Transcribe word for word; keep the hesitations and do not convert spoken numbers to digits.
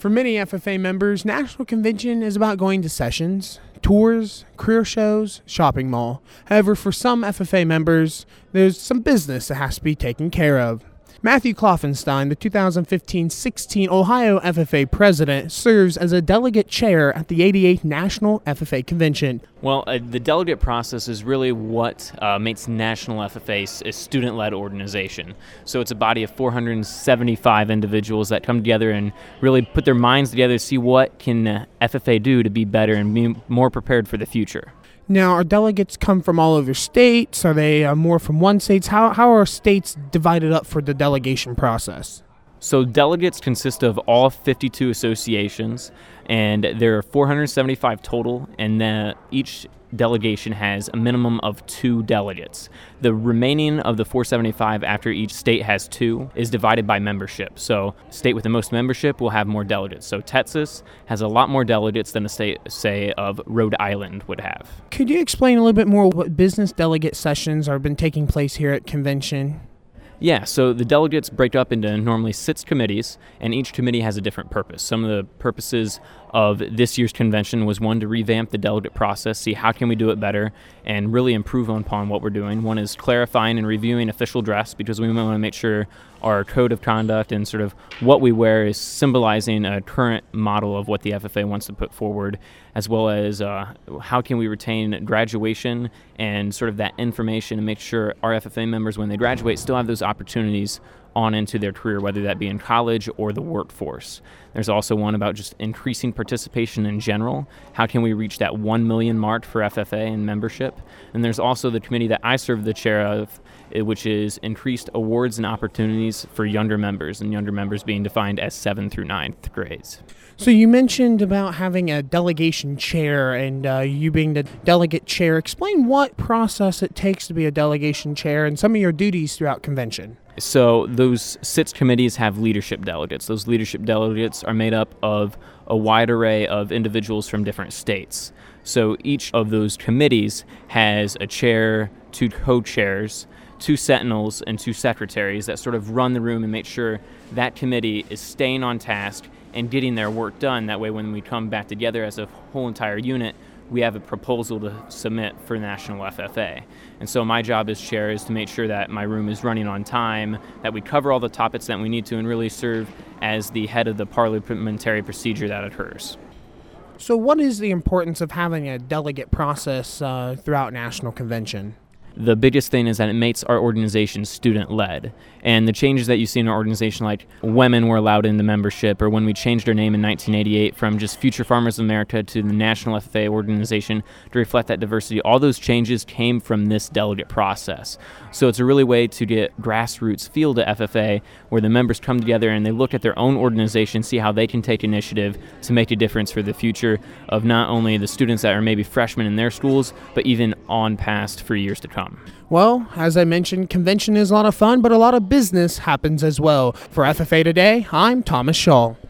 For many F F A members, National Convention is about going to sessions, tours, career shows, shopping mall. However, for some F F A members, there's some business that has to be taken care of. Matthew Kloffenstein, the two thousand fifteen sixteen Ohio F F A president, serves as a delegate chair at the eighty-eighth National F F A Convention. Well, uh, the delegate process is really what uh, makes National F F A a student-led organization. So it's a body of four hundred seventy-five individuals that come together and really put their minds together to see what can uh, F F A do to be better and be more prepared for the future. Now, our delegates come from all over states? Are they uh, more from one state? How, how are states divided up for the delegation process? So delegates consist of all fifty-two associations, and there are four hundred seventy-five total, and uh, each delegation has a minimum of two delegates. The remaining of the four hundred seventy-five, after each state has two, is divided by membership. So state with the most membership will have more delegates. So Texas has a lot more delegates than a state, say, of Rhode Island would have. Could you explain a little bit more what business delegate sessions have been taking place here at convention? Yeah, so the delegates break up into normally six committees, and each committee has a different purpose. Some of the purposes of this year's convention was, one, to revamp the delegate process, see how can we do it better, and really improve upon what we're doing. One is clarifying and reviewing official dress, because we want to make sure our code of conduct and sort of what we wear is symbolizing a current model of what the F F A wants to put forward, as well as uh, how can we retain graduation and sort of that information and make sure our F F A members, when they graduate, still have those opportunities on into their career, whether that be in college or the workforce. There's also one about just increasing participation in general. How can we reach that one million mark for F F A and membership? And there's also the committee that I serve the chair of, which is increased awards and opportunities for younger members, and younger members being defined as seventh through ninth grades. So you mentioned about having a delegation chair and uh, you being the delegate chair. Explain what process it takes to be a delegation chair and some of your duties throughout convention. So those six committees have leadership delegates. Those leadership delegates are made up of a wide array of individuals from different states. So each of those committees has a chair, two co-chairs, two sentinels, and two secretaries that sort of run the room and make sure that committee is staying on task and getting their work done. That way, when we come back together as a whole entire unit, we have a proposal to submit for National F F A. And so my job as chair is to make sure that my room is running on time, that we cover all the topics that we need to, and really serve as the head of the parliamentary procedure that occurs. So what is the importance of having a delegate process uh, throughout National Convention? The biggest thing is that it makes our organization student-led. And the changes that you see in our organization, like women were allowed into membership, or when we changed our name in nineteen eighty-eight from just Future Farmers of America to the National F F A organization to reflect that diversity, all those changes came from this delegate process. So it's a really way to get grassroots feel to F F A, where the members come together and they look at their own organization, see how they can take initiative to make a difference for the future of not only the students that are maybe freshmen in their schools, but even on past for years to come. Well, as I mentioned, convention is a lot of fun, but a lot of business happens as well. For F F A Today, I'm Thomas Shaw.